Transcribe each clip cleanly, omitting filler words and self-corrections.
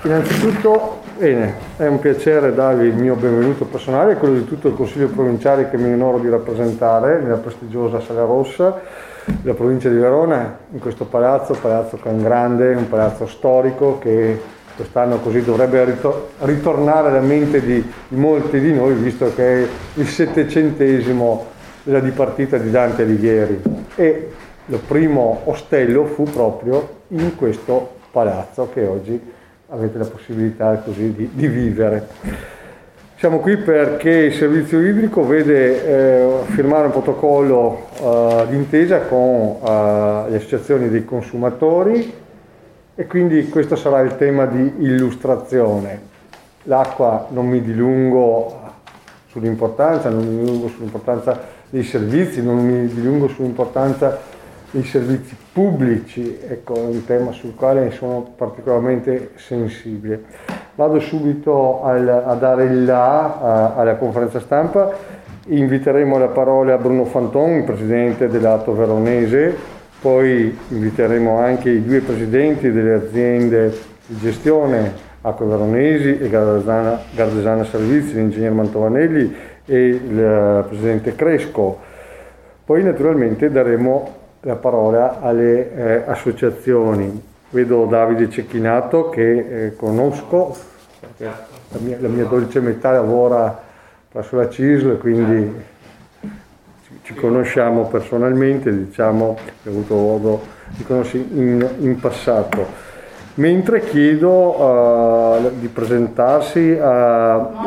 Innanzitutto, bene, è un piacere darvi il mio benvenuto personale e quello di tutto il Consiglio provinciale che mi onoro di rappresentare nella prestigiosa Sala Rossa della provincia di Verona, in questo palazzo Can Grande, un palazzo storico che quest'anno così dovrebbe ritornare alla mente di molti di noi, visto che è il 700° della dipartita di Dante Alighieri, e il primo ostello fu proprio in questo palazzo che oggi avete la possibilità così di vivere. Siamo qui perché il servizio idrico vede firmare un protocollo d'intesa con le associazioni dei consumatori e quindi questo sarà il tema di illustrazione. L'acqua non mi dilungo sull'importanza, dei servizi, non mi dilungo sull'importanza dei servizi pubblici, ecco, è un tema sul quale sono particolarmente sensibile. Vado subito a dare il là alla conferenza stampa. Inviteremo alla parola Bruno Fanton, il presidente dell'Atto Veronese, poi inviteremo anche i due presidenti delle aziende di gestione Acque Veronesi e Gardesana Servizi, l'ingegner Mantovanelli e il presidente Cresco. Poi naturalmente daremo la parola alle associazioni. Vedo Davide Cecchinato che conosco, la mia dolce metà lavora presso la CISL, quindi ci conosciamo personalmente, diciamo, ho avuto modo di conoscere in passato. Mentre chiedo di presentarsi a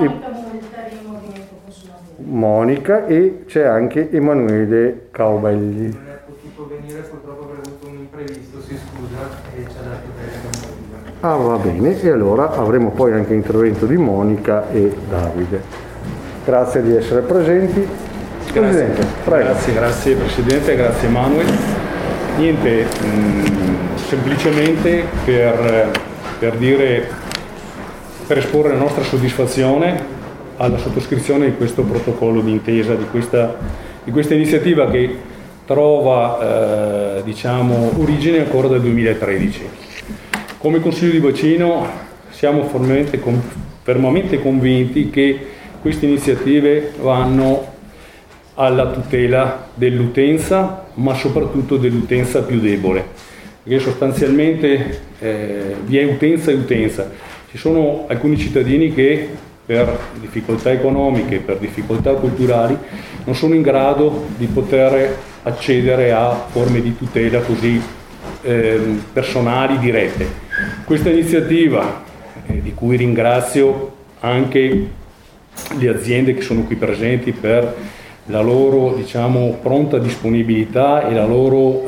Monica e c'è anche Emanuele Caubelli. Venire, purtroppo avrei avuto un imprevisto, si scusa e ci ha dato bene. Ah, va bene, e allora avremo poi anche l'intervento di Monica e Davide. Grazie di essere presenti. Presidente, prego. Grazie Presidente, grazie Emanuele. Niente, semplicemente per esporre la nostra soddisfazione alla sottoscrizione di questo protocollo d'intesa, di questa iniziativa che trova origine ancora dal 2013. Come Consiglio di Bacino siamo fermamente convinti che queste iniziative vanno alla tutela dell'utenza, ma soprattutto dell'utenza più debole, perché sostanzialmente vi è utenza e utenza. Ci sono alcuni cittadini che per difficoltà economiche, per difficoltà culturali, non sono in grado di poter accedere a forme di tutela così personali, dirette. Questa iniziativa, di cui ringrazio anche le aziende che sono qui presenti per la loro pronta disponibilità e la loro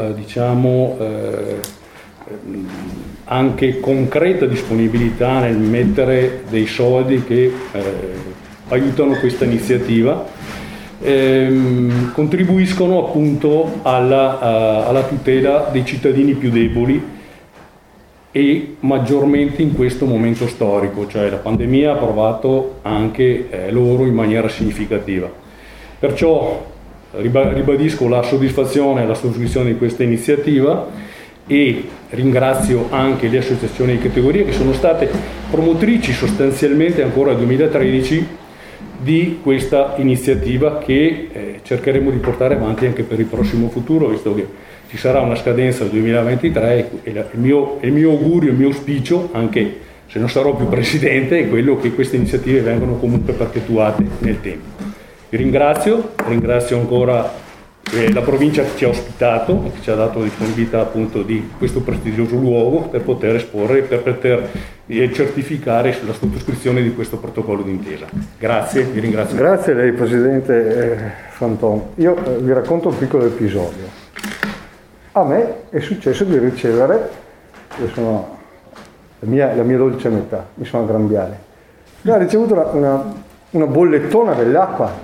anche concreta disponibilità nel mettere dei soldi che aiutano questa iniziativa, contribuiscono appunto alla tutela dei cittadini più deboli e maggiormente in questo momento storico, cioè la pandemia ha provato anche loro in maniera significativa. Perciò ribadisco la soddisfazione alla sottoscrizione di questa iniziativa e ringrazio anche le associazioni di categoria che sono state promotrici sostanzialmente ancora nel 2013 di questa iniziativa che cercheremo di portare avanti anche per il prossimo futuro, visto che ci sarà una scadenza nel 2023 e il mio augurio, il mio auspicio, anche se non sarò più presidente, è quello che queste iniziative vengano comunque perpetuate nel tempo. Vi ringrazio ancora la provincia che ci ha ospitato e che ci ha dato la disponibilità appunto di questo prestigioso luogo per poter esporre, per poter certificare la sottoscrizione di questo protocollo d'intesa. Grazie, vi ringrazio. Grazie a lei Presidente Fanton. Io vi racconto un piccolo episodio. A me è successo di ricevere, io sono la mia dolce metà, mi sono a Grambiale, mi ha ricevuto una bollettona dell'acqua.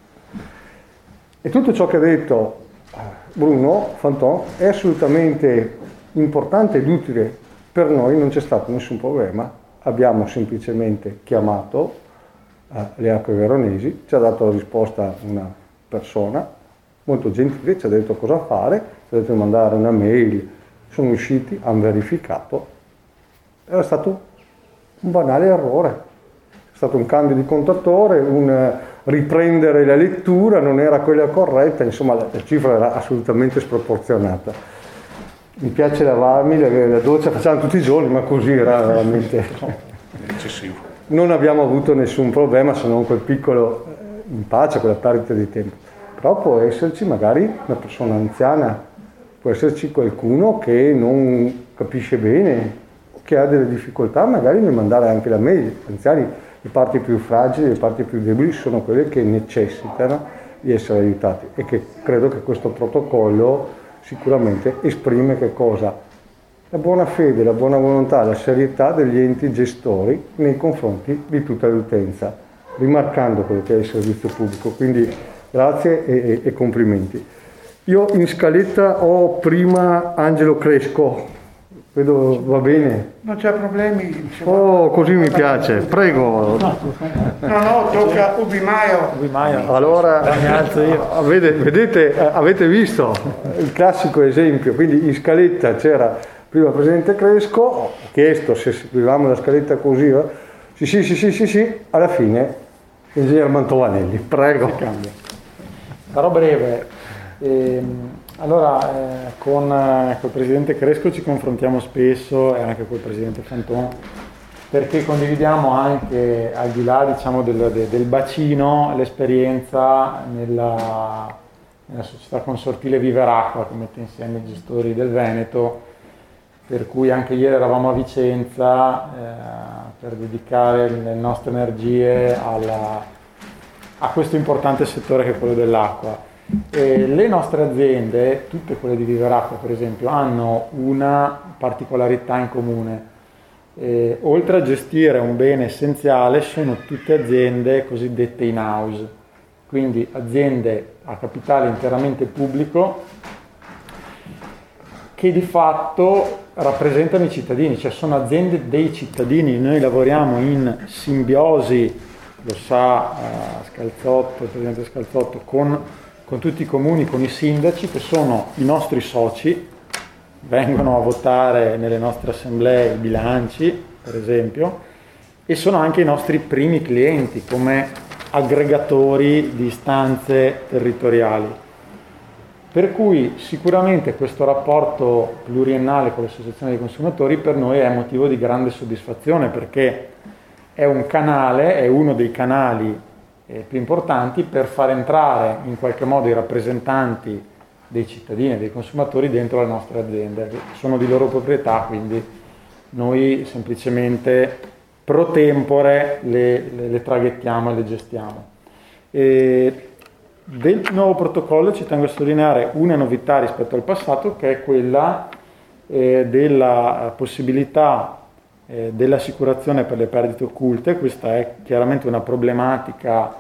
E tutto ciò che ha detto Bruno Fanton è assolutamente importante ed utile per noi, non c'è stato nessun problema, abbiamo semplicemente chiamato le Acque Veronesi, ci ha dato la risposta una persona molto gentile, ci ha detto cosa fare, ci ha detto di mandare una mail, sono usciti, hanno verificato, era stato Un banale errore. È stato un cambio di contatore, un riprendere la lettura, non era quella corretta, insomma la cifra era assolutamente sproporzionata. Mi piace lavarmi, la doccia facciamo tutti i giorni, ma così era veramente eccessivo. Non abbiamo avuto nessun problema se non quel piccolo impaccio, quella perdita di tempo. Però può esserci magari una persona anziana, può esserci qualcuno che non capisce bene, che ha delle difficoltà magari nel mandare anche la mail. Gli anziani, le parti più fragili, le parti più deboli sono quelle che necessitano di essere aiutati, e che credo che questo protocollo sicuramente esprime che cosa? La buona fede, la buona volontà, la serietà degli enti gestori nei confronti di tutta l'utenza, rimarcando quello che è il servizio pubblico. Quindi grazie e complimenti. Io in scaletta ho prima Angelo Cresco, vedo va bene. Non c'è problemi. Oh, così mi piace, prego. No, tocca Ubi Maio. Allora, vedete, avete visto il classico esempio, quindi in scaletta c'era prima il presidente Cresco, ho chiesto se seguivamo la scaletta così, sì, alla fine l'ingegner Mantovanelli, prego. Sarò breve. Con il presidente Cresco ci confrontiamo spesso, e anche col presidente Fanton, perché condividiamo anche, al di là del bacino, l'esperienza nella società consortile Viveracqua, che mette insieme i gestori del Veneto, per cui anche ieri eravamo a Vicenza per dedicare le nostre energie a questo importante settore che è quello dell'acqua. Le nostre aziende, tutte quelle di Viveracqua per esempio, hanno una particolarità in comune. Oltre a gestire un bene essenziale, sono tutte aziende cosiddette in-house, quindi aziende a capitale interamente pubblico che di fatto rappresentano i cittadini, cioè sono aziende dei cittadini. Noi lavoriamo in simbiosi, lo sa Scalzotto, il presidente Scalzotto, con tutti i comuni, con i sindaci che sono i nostri soci, vengono a votare nelle nostre assemblee i bilanci, per esempio, e sono anche i nostri primi clienti come aggregatori di istanze territoriali. Per cui sicuramente questo rapporto pluriennale con l'associazione dei consumatori per noi è motivo di grande soddisfazione, perché è un canale, è uno dei canali più importanti per far entrare in qualche modo i rappresentanti dei cittadini e dei consumatori dentro le nostre aziende, che sono di loro proprietà, quindi noi semplicemente pro tempore le traghettiamo e le gestiamo. Del nuovo protocollo ci tengo a sottolineare una novità rispetto al passato, che è quella della possibilità dell'assicurazione per le perdite occulte. Questa è chiaramente una problematica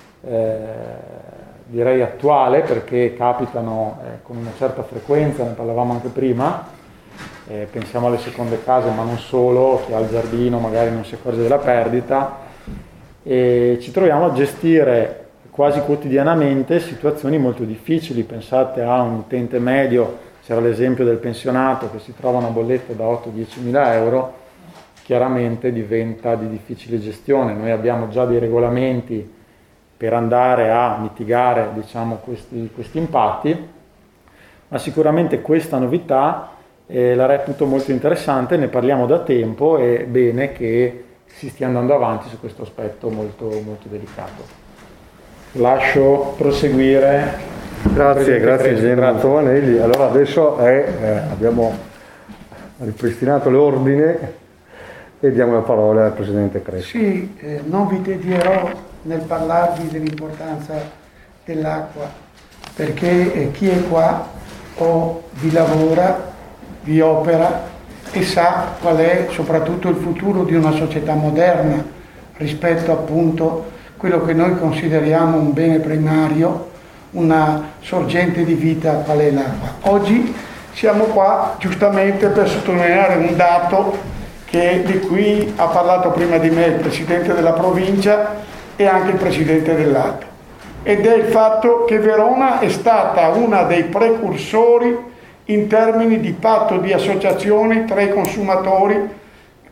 direi attuale, perché capitano con una certa frequenza, ne parlavamo anche prima, pensiamo alle seconde case ma non solo, chi ha il giardino magari non si accorge della perdita, e ci troviamo a gestire quasi quotidianamente situazioni molto difficili. Pensate a un utente medio, c'era l'esempio del pensionato che si trova una bolletta da 8-10 mila euro, chiaramente diventa di difficile gestione. Noi abbiamo già dei regolamenti per andare a mitigare, diciamo, questi impatti, ma sicuramente questa novità la reputo molto interessante, ne parliamo da tempo, e bene che si stia andando avanti su questo aspetto molto, molto delicato. Lascio proseguire. Grazie ingegnere Mantovanelli. Allora adesso abbiamo ripristinato l'ordine e diamo la parola al presidente Cresco. Sì, non vi tedierò nel parlarvi dell'importanza dell'acqua, perché chi è qua o vi lavora, vi opera e sa qual è soprattutto il futuro di una società moderna rispetto appunto a quello che noi consideriamo un bene primario, una sorgente di vita qual è l'acqua. Oggi siamo qua giustamente per sottolineare un dato di cui ha parlato prima di me il Presidente della Provincia e anche il Presidente dell'Alto, ed è il fatto che Verona è stata una dei precursori in termini di patto di associazione tra i consumatori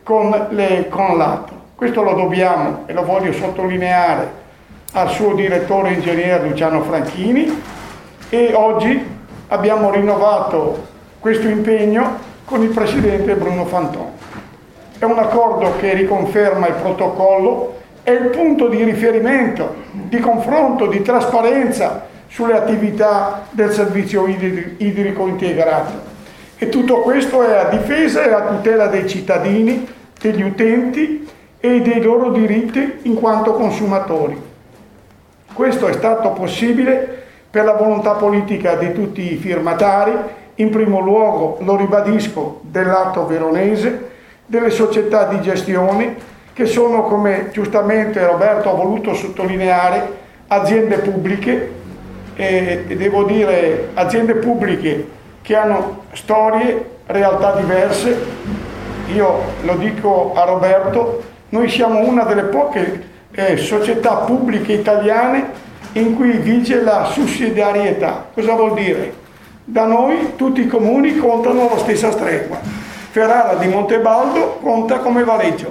con l'ATO. Questo lo dobbiamo, e lo voglio sottolineare, al suo direttore ingegnere Luciano Franchini, e oggi abbiamo rinnovato questo impegno con il presidente Bruno Fantoni. È un accordo che riconferma il protocollo, è il punto di riferimento, di confronto, di trasparenza sulle attività del servizio idrico integrato. E tutto questo è a difesa e a tutela dei cittadini, degli utenti e dei loro diritti in quanto consumatori. Questo è stato possibile per la volontà politica di tutti i firmatari, in primo luogo, lo ribadisco, dell'Atto Veronese, delle società di gestione, che sono, come giustamente Roberto ha voluto sottolineare, aziende pubbliche, e devo dire aziende pubbliche che hanno storie, realtà diverse. Io lo dico a Roberto, noi siamo una delle poche società pubbliche italiane in cui vige la sussidiarietà. Cosa vuol dire? Da noi tutti i comuni contano alla stessa stregua. Ferrara di Montebaldo conta come Vareggio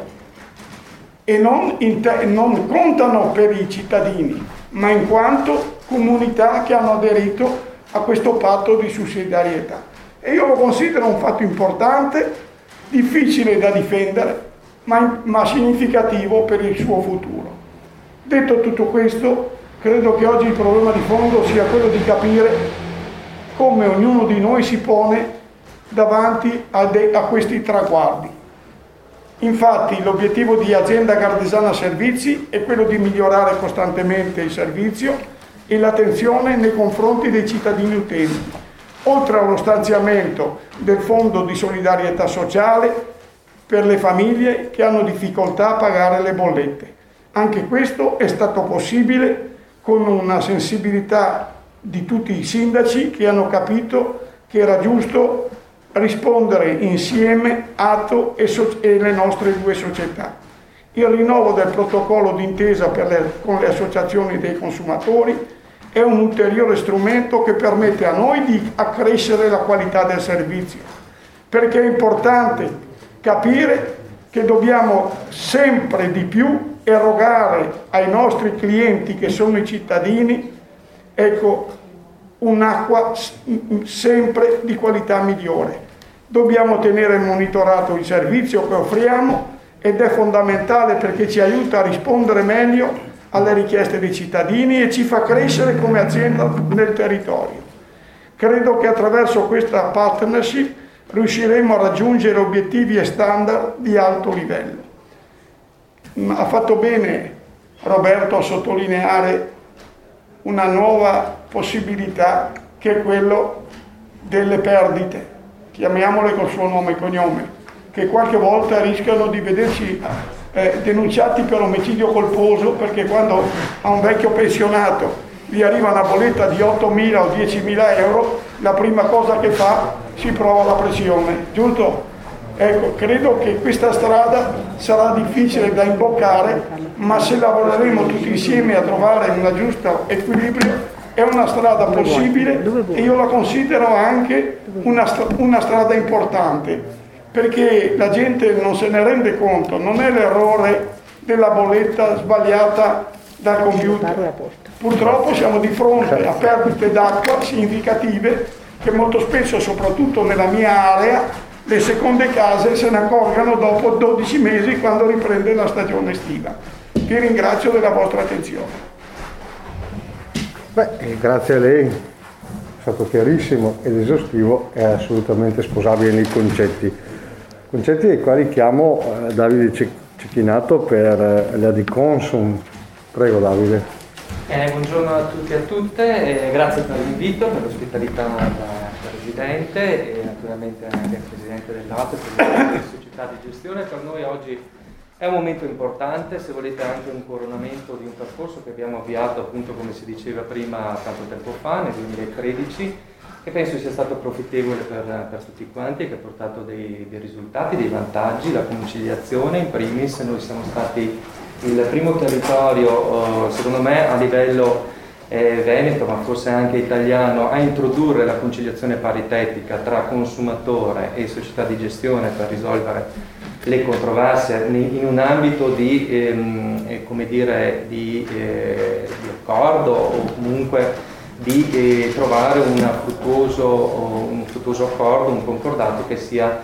e non contano per i cittadini, ma in quanto comunità che hanno aderito a questo patto di sussidiarietà. E io lo considero un fatto importante, difficile da difendere, ma significativo per il suo futuro. Detto tutto questo, credo che oggi il problema di fondo sia quello di capire come ognuno di noi si pone davanti a questi traguardi. Infatti l'obiettivo di Azienda Gardesana Servizi è quello di migliorare costantemente il servizio e l'attenzione nei confronti dei cittadini utenti, oltre allo stanziamento del Fondo di solidarietà sociale per le famiglie che hanno difficoltà a pagare le bollette. Anche questo è stato possibile con una sensibilità di tutti i sindaci che hanno capito che era giusto rispondere insieme ATO e le nostre due società. Il rinnovo del protocollo d'intesa con le associazioni dei consumatori è un ulteriore strumento che permette a noi di accrescere la qualità del servizio, perché è importante capire che dobbiamo sempre di più erogare ai nostri clienti, che sono i cittadini, un'acqua sempre di qualità migliore. Dobbiamo tenere monitorato il servizio che offriamo ed è fondamentale perché ci aiuta a rispondere meglio alle richieste dei cittadini e ci fa crescere come azienda nel territorio. Credo che attraverso questa partnership riusciremo a raggiungere obiettivi e standard di alto livello. Ha fatto bene Roberto a sottolineare una nuova possibilità che è quello delle perdite, chiamiamole col suo nome e cognome, che qualche volta rischiano di vederci denunciati per omicidio colposo, perché quando a un vecchio pensionato gli arriva una bolletta di 8.000 o 10.000 euro, la prima cosa che fa si prova la pressione, giusto? Ecco, credo che questa strada sarà difficile da imboccare, ma se lavoreremo tutti insieme a trovare un giusto equilibrio, è una strada possibile e io la considero anche una strada importante, perché la gente non se ne rende conto, non è l'errore della bolletta sbagliata dal computer. Purtroppo siamo di fronte a perdite d'acqua significative che molto spesso, soprattutto nella mia area, le seconde case se ne accorgano dopo 12 mesi quando riprende la stagione estiva. Vi ringrazio della vostra attenzione. Grazie a lei, è stato chiarissimo ed esaustivo e assolutamente sposabile nei concetti ai quali chiamo Davide Cecchinato per la di Consum. Prego Davide. Buongiorno a tutti e a tutte, grazie per l'invito, per l'ospitalità del Presidente e naturalmente anche al Presidente dell'ATO e per le società di gestione. Per noi oggi è un momento importante, se volete anche un coronamento di un percorso che abbiamo avviato, appunto come si diceva prima, tanto tempo fa, nel 2013, che penso sia stato profittevole per tutti quanti e che ha portato dei risultati, dei vantaggi, la conciliazione in primis. Noi siamo stati il primo territorio, secondo me, a livello veneto, ma forse anche italiano, a introdurre la conciliazione paritetica tra consumatore e società di gestione per risolvere le controversie in un ambito di accordo o comunque di trovare un fruttuoso accordo, un concordato che sia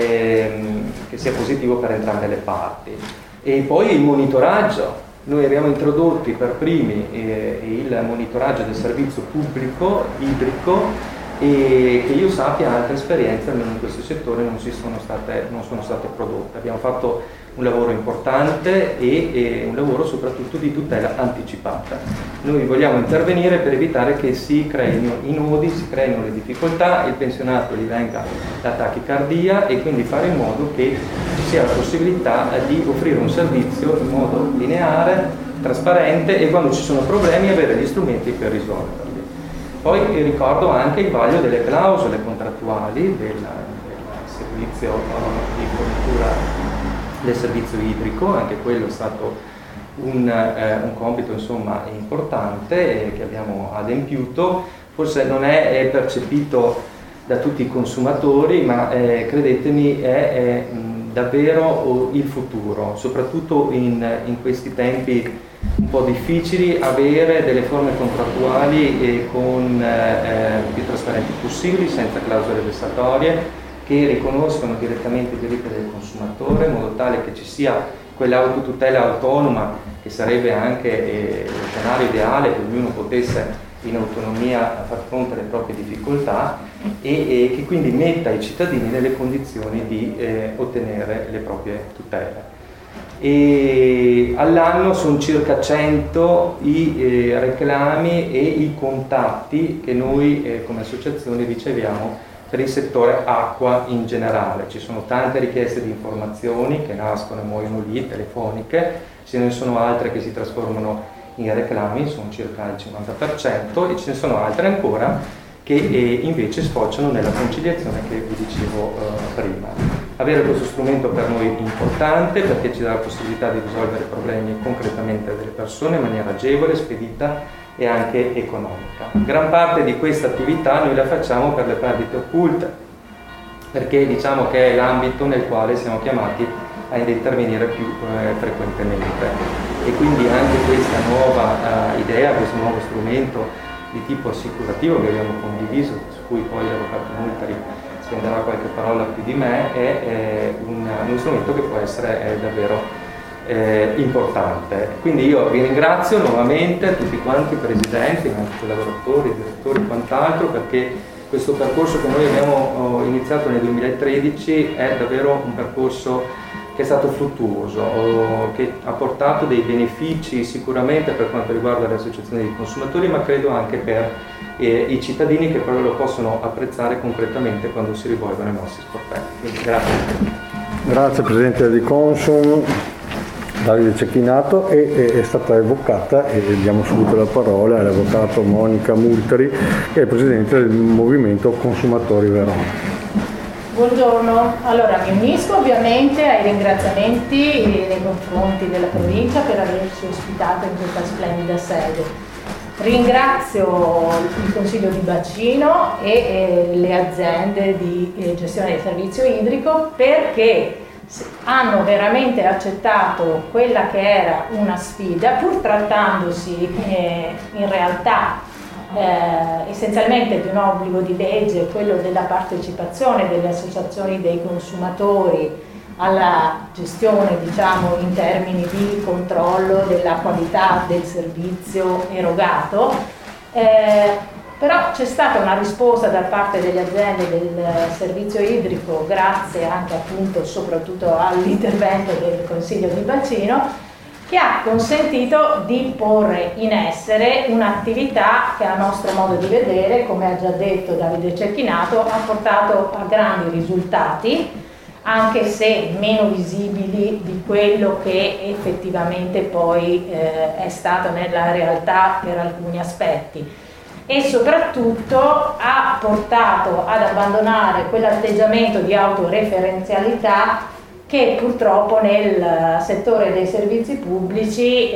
positivo per entrambe le parti. E poi il monitoraggio. Noi abbiamo introdotti per primi il monitoraggio del servizio pubblico idrico, e che io sappia altre esperienze almeno in questo settore non sono state prodotte. Abbiamo fatto un lavoro importante e un lavoro soprattutto di tutela anticipata. Noi vogliamo intervenire per evitare che si creino i nodi, si creino le difficoltà, il pensionato gli venga la tachicardia, e quindi fare in modo che ci sia la possibilità di offrire un servizio in modo lineare, trasparente, e quando ci sono problemi avere gli strumenti per risolverli. Poi ricordo anche il vaglio delle clausole contrattuali del servizio di fornitura del servizio idrico. Anche quello è stato un compito insomma importante che abbiamo adempiuto. Forse non è percepito da tutti i consumatori, ma credetemi è davvero il futuro, soprattutto in questi tempi un po' difficili, avere delle forme contrattuali più trasparenti possibili, senza clausole vessatorie, che riconoscono direttamente i diritti del consumatore, in modo tale che ci sia quell'autotutela autonoma, che sarebbe anche lo scenario ideale, che ognuno potesse in autonomia far fronte alle proprie difficoltà, e che quindi metta i cittadini nelle condizioni di ottenere le proprie tutele. E all'anno sono circa 100 i reclami e i contatti che noi come associazione riceviamo per il settore acqua in generale. Ci sono tante richieste di informazioni che nascono e muoiono lì, telefoniche, ce ne sono altre che si trasformano in reclami, sono circa il 50%, e ce ne sono altre ancora che invece sfociano nella conciliazione che vi dicevo prima. Avere questo strumento per noi è importante, perché ci dà la possibilità di risolvere problemi concretamente delle persone in maniera agevole, spedita e anche economica. Gran parte di questa attività noi la facciamo per le perdite occulte, perché diciamo che è l'ambito nel quale siamo chiamati a intervenire più frequentemente, e quindi anche questa nuova idea, questo nuovo strumento di tipo assicurativo che abbiamo condiviso, su cui poi l'avvocato Multari spenderà qualche parola più di me, è uno strumento che può essere davvero importante. Quindi io vi ringrazio nuovamente tutti quanti, presidenti, collaboratori, direttori e quant'altro, perché questo percorso che noi abbiamo iniziato nel 2013 è davvero un percorso che è stato fruttuoso, che ha portato dei benefici sicuramente per quanto riguarda le associazioni di consumatori, ma credo anche per i cittadini, che però lo possono apprezzare concretamente quando si rivolgono ai nostri sportelli. Quindi grazie. Grazie Presidente di Consum, Davide Cecchinato, è stata evocata, e diamo subito la parola all'avvocato Monica Multari, che è Presidente del Movimento Consumatori Verona. Buongiorno, allora mi unisco ovviamente ai ringraziamenti nei confronti della provincia per averci ospitato in questa splendida sede. Ringrazio il Consiglio di Bacino e le aziende di gestione del servizio idrico, perché hanno veramente accettato quella che era una sfida, pur trattandosi in realtà essenzialmente di un obbligo di legge, quello della partecipazione delle associazioni dei consumatori alla gestione, diciamo, in termini di controllo della qualità del servizio erogato, però c'è stata una risposta da parte delle aziende del servizio idrico, grazie anche appunto soprattutto all'intervento del Consiglio di Bacino, che ha consentito di porre in essere un'attività che a nostro modo di vedere, come ha già detto Davide Cecchinato, ha portato a grandi risultati, anche se meno visibili di quello che effettivamente poi è stato nella realtà per alcuni aspetti, e soprattutto ha portato ad abbandonare quell'atteggiamento di autoreferenzialità che purtroppo nel settore dei servizi pubblici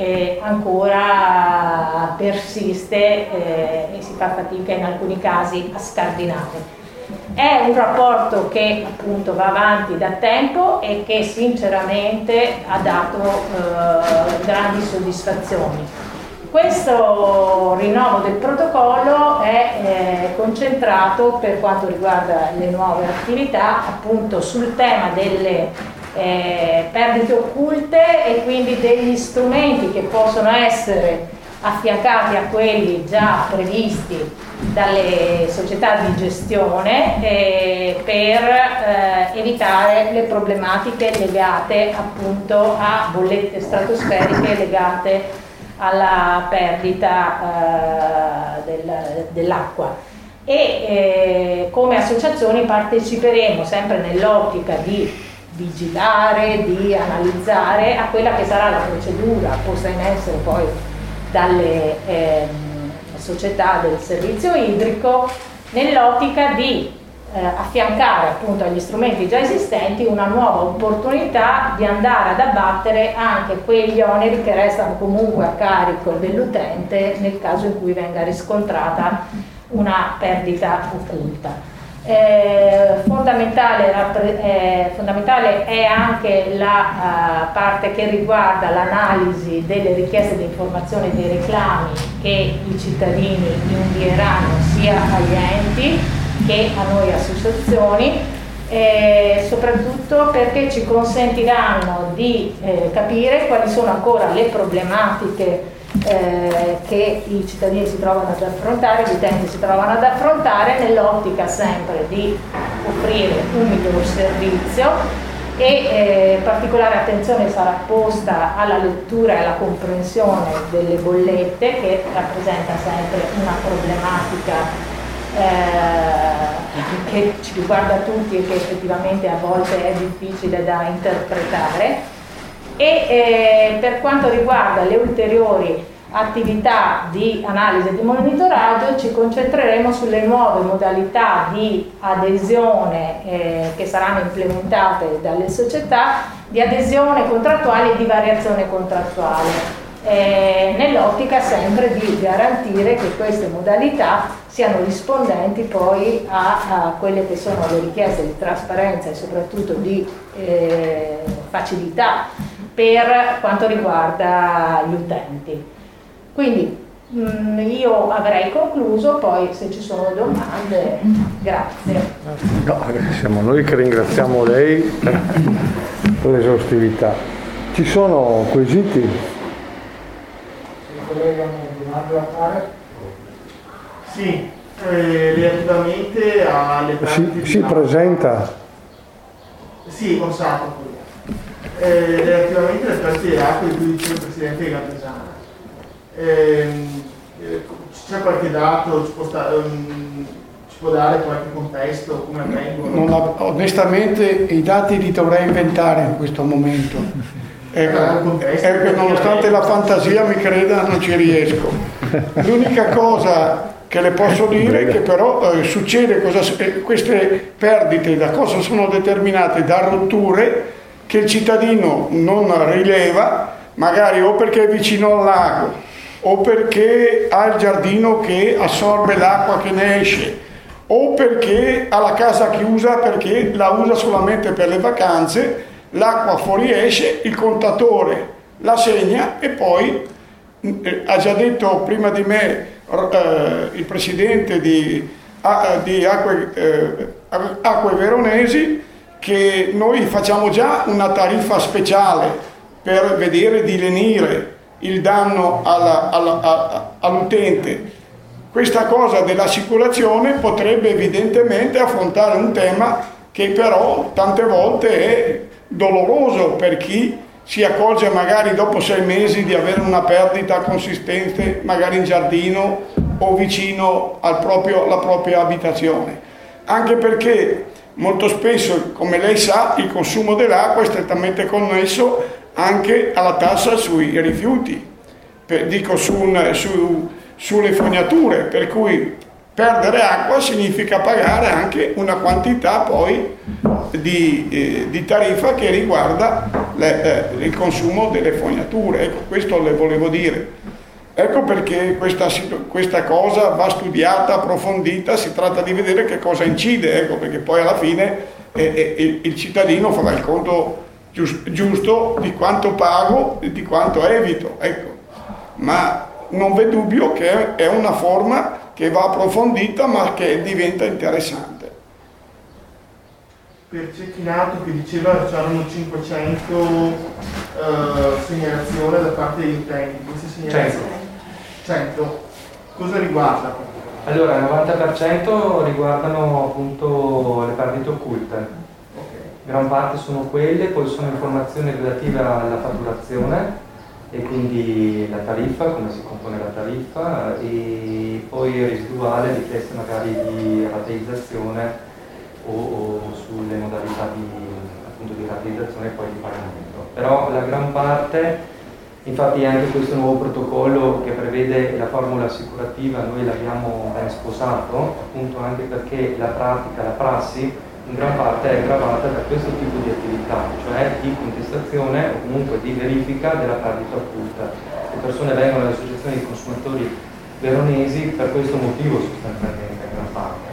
ancora persiste e si fa fatica in alcuni casi a scardinare. È un rapporto che appunto va avanti da tempo e che sinceramente ha dato grandi soddisfazioni. Questo rinnovo del protocollo è concentrato, per quanto riguarda le nuove attività, appunto sul tema delle perdite occulte e quindi degli strumenti che possono essere affiancati a quelli già previsti dalle società di gestione per evitare le problematiche legate appunto a bollette stratosferiche legate alla perdita dell'acqua. E come associazioni parteciperemo sempre nell'ottica di vigilare, di analizzare a quella che sarà la procedura posta in essere poi dalle società del servizio idrico, nell'ottica di affiancare appunto agli strumenti già esistenti una nuova opportunità di andare ad abbattere anche quegli oneri che restano comunque a carico dell'utente nel caso in cui venga riscontrata una perdita occulta. Fondamentale è anche la parte che riguarda l'analisi delle richieste di informazione e dei reclami che i cittadini invieranno sia agli enti che a noi associazioni, soprattutto perché ci consentiranno di capire quali sono ancora le problematiche che i cittadini si trovano ad affrontare, gli utenti si trovano ad affrontare, nell'ottica sempre di offrire un miglior servizio e particolare attenzione sarà posta alla lettura e alla comprensione delle bollette, che rappresenta sempre una problematica che ci riguarda tutti e che effettivamente a volte è difficile da interpretare. E per quanto riguarda le ulteriori attività di analisi e di monitoraggio ci concentreremo sulle nuove modalità di adesione che saranno implementate dalle società, di adesione contrattuale e di variazione contrattuale, nell'ottica sempre di garantire che queste modalità siano rispondenti poi a quelle che sono le richieste di trasparenza e soprattutto di facilità per quanto riguarda gli utenti. Quindi io avrei concluso, poi se ci sono domande, grazie. No, siamo noi che ringraziamo lei per l'esaustività. Ci sono quesiti? Il collega mi ha domande da fare? Sì, relativamente alle pratiche Si presenta. Sì, Orsato. Relativamente alle pratiche d'acqua di cui diceva il Presidente Gabbesana. C'è qualche dato, ci può dare qualche contesto, come avvengono? Onestamente i dati li dovrei inventare in questo momento. Nonostante la fantasia mi creda non ci riesco. L'unica cosa che le posso dire è che però succede queste perdite da cosa sono determinate? Da rotture che il cittadino non rileva, magari o perché è vicino al lago o perché ha il giardino che assorbe l'acqua che ne esce, o perché ha la casa chiusa perché la usa solamente per le vacanze, l'acqua fuoriesce, il contatore la segna e poi, ha già detto prima di me il presidente di Acque Veronesi, che noi facciamo già una tariffa speciale per vedere di lenire il danno all'utente. Questa cosa dell'assicurazione potrebbe evidentemente affrontare un tema che però tante volte è doloroso per chi si accorge magari dopo 6 mesi di avere una perdita consistente magari in giardino o vicino alla propria abitazione, anche perché molto spesso, come lei sa, il consumo dell'acqua è strettamente connesso anche alla tassa sui rifiuti, sulle fognature, per cui perdere acqua significa pagare anche una quantità poi di tariffa che riguarda il consumo delle fognature. Ecco, questo le volevo dire. Ecco perché questa cosa va studiata, approfondita, si tratta di vedere che cosa incide, ecco, perché poi alla fine il cittadino farà il conto giusto di quanto pago e di quanto evito, ecco. Ma non v'è dubbio che è una forma che va approfondita ma che diventa interessante. Per Cecchinato che diceva che c'erano 500 segnalazioni da parte degli utenti, queste segnalazioni 100, cosa riguarda? Allora, il 90% riguardano appunto le perdite occulte, gran parte sono quelle, poi sono informazioni relative alla fatturazione e quindi la tariffa, come si compone la tariffa, e poi il residuale richieste magari di rateizzazione o sulle modalità di rateizzazione e poi di pagamento. Però la gran parte, infatti anche questo nuovo protocollo che prevede la formula assicurativa, noi l'abbiamo ben sposato, appunto anche perché la pratica, la prassi, in gran parte è gravata da questo tipo di attività, cioè di contestazione o comunque di verifica della perdita occulta. Le persone vengono alle associazioni di consumatori veronesi per questo motivo sostanzialmente, in gran parte.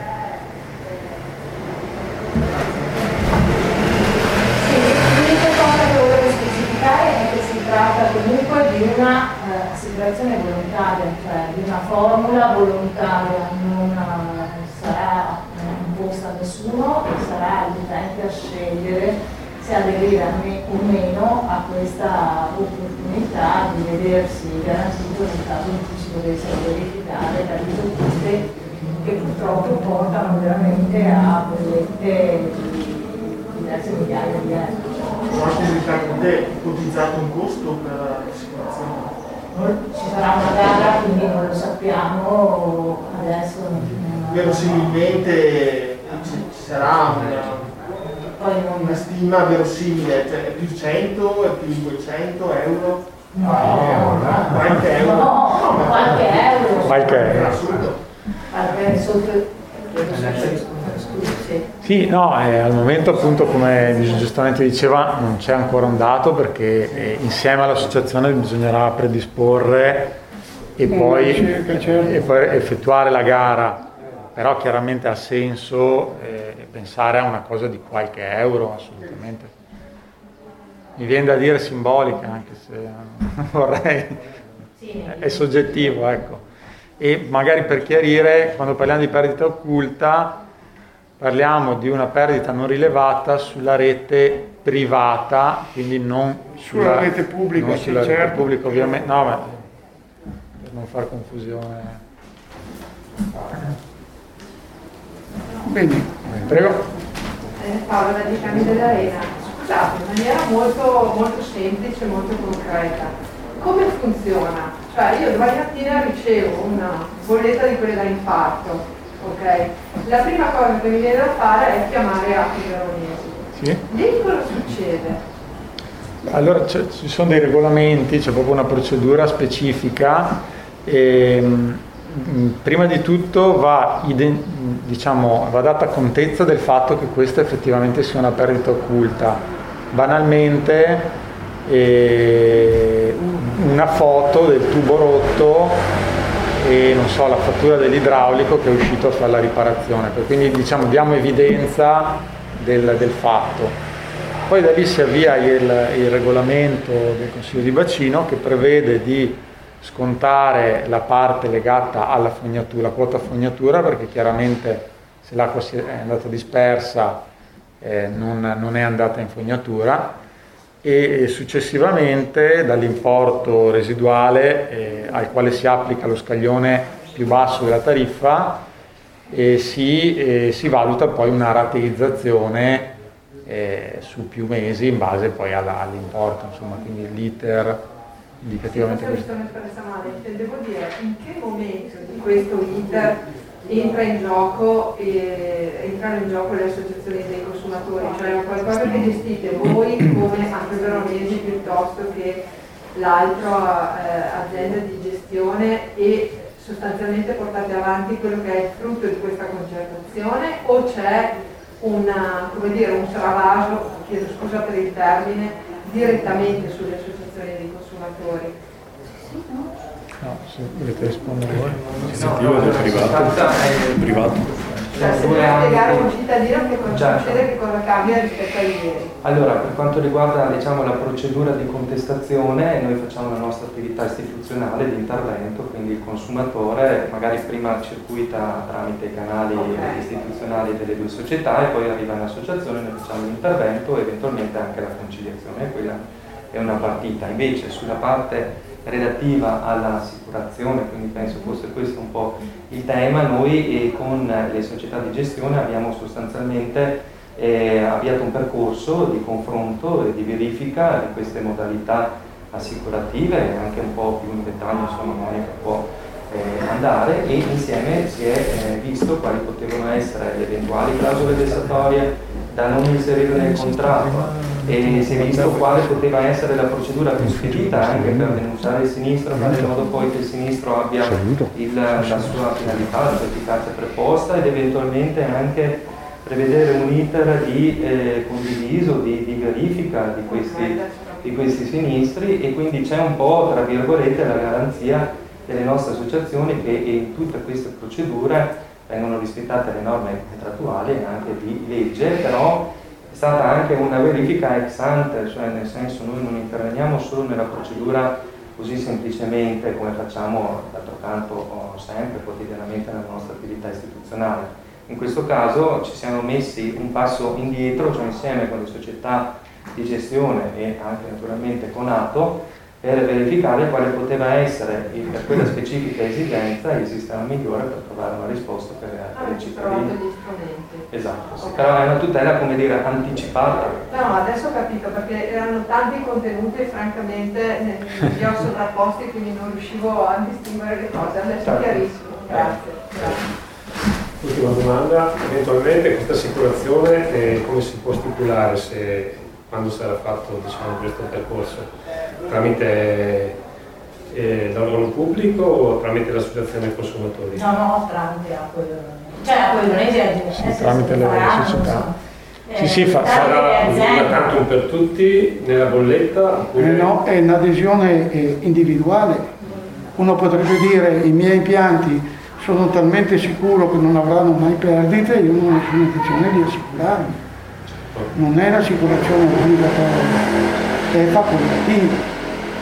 L'unica cosa che volevo specificare è che si tratta comunque di una assicurazione volontaria, cioè di una formula volontaria, non sarà imposta a nessuno e sarà l'utente a scegliere se aderire o meno a questa opportunità di vedersi garantito nel caso in cui si dovessero verificare perdite occulte che purtroppo portano veramente a bollette di diverse migliaia di euro. La comunità con te ipotizzato un costo per l'assicurazione? Ci sarà una gara, quindi non lo sappiamo adesso. Verosimilmente ci sarà una stima verosimile, cioè è più 100, è più 200 euro? Qualche euro? No, qualche euro. Qualche sotto. Sì, no, al momento appunto come giustamente diceva non c'è ancora un dato perché insieme all'associazione bisognerà predisporre e poi effettuare la gara, però chiaramente ha senso pensare a una cosa di qualche euro assolutamente. Mi viene da dire simbolica anche se vorrei, è soggettivo, ecco. E magari per chiarire, quando parliamo di perdita occulta parliamo di una perdita non rilevata sulla rete privata, quindi non sulla rete pubblica, non sulla certo. rete pubblica ovviamente, no, ma per non far confusione. Bene, prego. Paola di Cani dell'Arena. Scusate, in maniera molto, molto semplice, molto concreta. Come funziona? Cioè io domani mattina ricevo una bolletta di quelle da infarto, ok? La prima cosa che mi viene da fare è chiamare Acqui Veronesi. Sì. Lì cosa succede? Allora ci sono dei regolamenti, c'è proprio una procedura specifica e prima di tutto va data contezza del fatto che questa effettivamente sia una perdita occulta. Banalmente una foto del tubo rotto e non so, la fattura dell'idraulico che è uscito a fare la riparazione, quindi diamo evidenza del fatto. Poi da lì si avvia il regolamento del Consiglio di Bacino che prevede di scontare la parte legata alla fognatura, la quota fognatura, perché chiaramente se l'acqua è andata dispersa non è andata in fognatura, e successivamente dall'importo residuale al quale si applica lo scaglione più basso della tariffa si valuta poi una rateizzazione su più mesi in base poi all'importo, insomma, quindi l'iter indicativamente questo. Intendevo dire in che momento di questo iter entrano in gioco le associazioni dei consumatori, cioè è qualcosa che gestite voi come Acque Veronesi piuttosto che l'altra azienda di gestione e sostanzialmente portate avanti quello che è il frutto di questa concertazione, o c'è un travaso, chiedo scusa per il termine, direttamente sulle associazioni dei consumatori? No, se volete rispondere voi. Iniziativa del privato. Cioè, se vuoi spiegare a un cittadino che cosa succede, che cosa cambia rispetto a ieri. Allora, per quanto riguarda la procedura di contestazione, noi facciamo la nostra attività istituzionale di intervento, quindi il consumatore magari prima circuita tramite i canali istituzionali delle due società e poi arriva in associazione, noi facciamo l'intervento e eventualmente anche la conciliazione, quella è una partita. Invece sulla parte relativa all'assicurazione, quindi penso fosse questo un po' il tema, noi con le società di gestione abbiamo sostanzialmente avviato un percorso di confronto e di verifica di queste modalità assicurative, anche un po' più in dettaglio, insomma, Monica può andare, e insieme si è visto quali potevano essere le eventuali clausole vessatorie da non inserire nel contratto, e si è visto quale poteva essere la procedura più spedita anche per denunciare il sinistro, fare in modo poi che il sinistro abbia la sua finalità, la sua efficacia preposta, ed eventualmente anche prevedere un iter di condiviso, di verifica di questi sinistri, e quindi c'è un po', tra virgolette, la garanzia delle nostre associazioni che in tutte queste procedure vengono rispettate le norme contrattuali e anche di legge, però è stata anche una verifica ex ante, cioè nel senso noi non interveniamo solo nella procedura così semplicemente come facciamo d'altro canto sempre, quotidianamente nella nostra attività istituzionale. In questo caso ci siamo messi un passo indietro, cioè insieme con le società di gestione e anche naturalmente con ATO, per verificare quale poteva essere per quella specifica esigenza il sistema migliore per trovare una risposta per i cittadini. Esatto, sì, però è una tutela, come dire, anticipata. No, adesso ho capito, perché erano tanti contenuti e francamente li ho sovrapposti, quindi non riuscivo a distinguere le cose. Adesso è chiarissimo, grazie. Ultima domanda, eventualmente questa assicurazione come si può stipulare quando sarà fatto questo percorso? Tramite l'organo pubblico o tramite l'associazione dei consumatori? No, tramite Acqua Veronesi. Cioè Acqua Veronesi tramite le società. Sarà una tantum per tutti nella bolletta? No, è un'adesione individuale. Uno potrebbe dire i miei impianti sono talmente sicuro che non avranno mai perdite, io non ho nessuna intenzione di assicurarmi. Non è l'assicurazione obbligatoria, è facoltativa.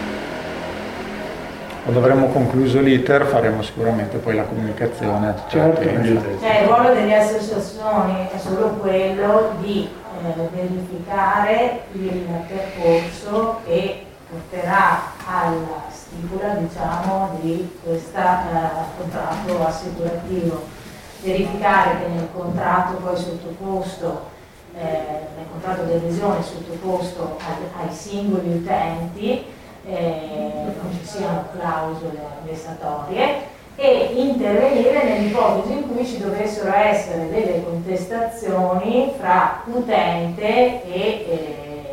Quando avremo concluso l'iter faremo sicuramente poi la comunicazione. Certo. Cioè il ruolo delle associazioni è solo quello di verificare il percorso che porterà alla stipula, diciamo, di questo contratto assicurativo. Verificare che nel contratto poi sottoposto, nel contratto di adesione sottoposto ai singoli utenti, non ci siano clausole vessatorie, e intervenire nell'ipotesi in cui ci dovessero essere delle contestazioni fra utente e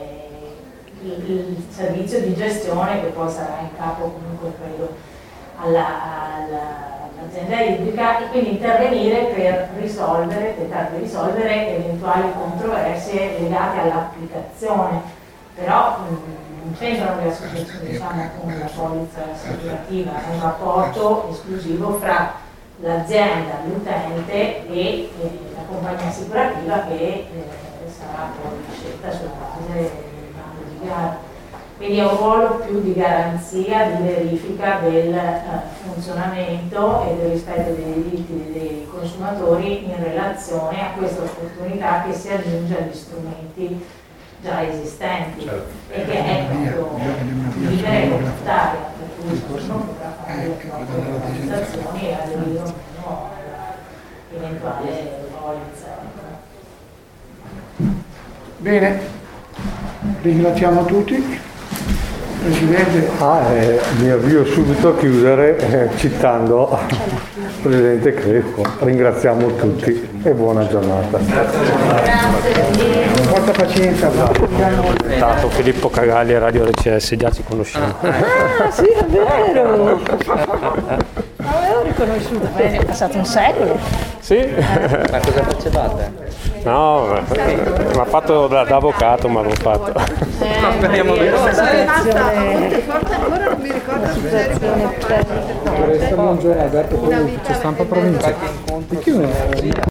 il servizio di gestione, che poi sarà in capo comunque credo all'azienda idrica, e quindi intervenire per tentare di risolvere eventuali controversie legate all'applicazione. Però non c'entrano le associazioni, diciamo, con la polizza assicurativa, è un rapporto esclusivo fra l'azienda, l'utente e la compagnia assicurativa che sarà poi scelta sulla base del bando di gara. Quindi è un ruolo più di garanzia, di verifica del funzionamento e del rispetto dei diritti dei consumatori in relazione a questa opportunità che si aggiunge agli strumenti già esistenti, certo, e che è proprio vivere comunitaria, per cui non potrà fare le proprie organizzazioni e aderire o meno all'eventuale polizza. Bene, ringraziamo tutti. Presidente. Mi avvio subito a chiudere citando il Presidente Crespo. Ringraziamo tutti e buona giornata. Porta pazienza. Stato Filippo Cagalli, Radio RCS, già ci conosciamo. Ah sì, è vero! conosciuto, è passato un secolo. Sì. Ma cosa facevate? No, mi ha fatto da avvocato, ma l'ho fatto. Speriamo di Sono rimasta molto forte ancora, non mi ricordo se eri Buongiorno Alberto, c'è stampa provinciale.